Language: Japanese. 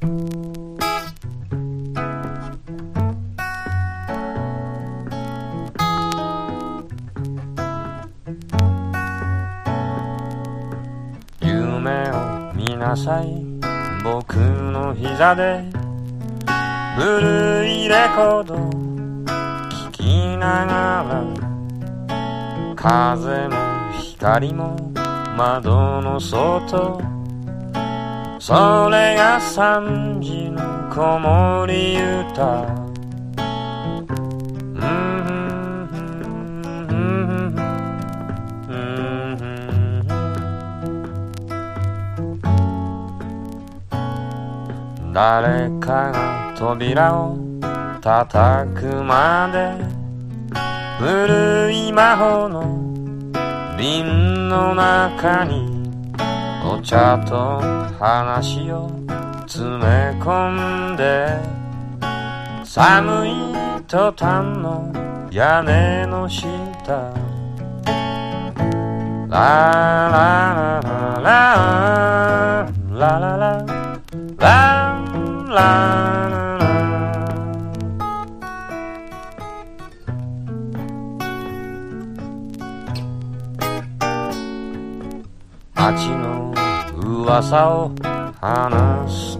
夢を見なさい僕の膝で古いレコード聴きながら風も光も窓の外それが3時の子守歌誰かが扉を叩くまで古い魔法の瓶の中にお茶と話を詰め込んで寒いトタンの屋根の下ララララララララララ街の噂を話す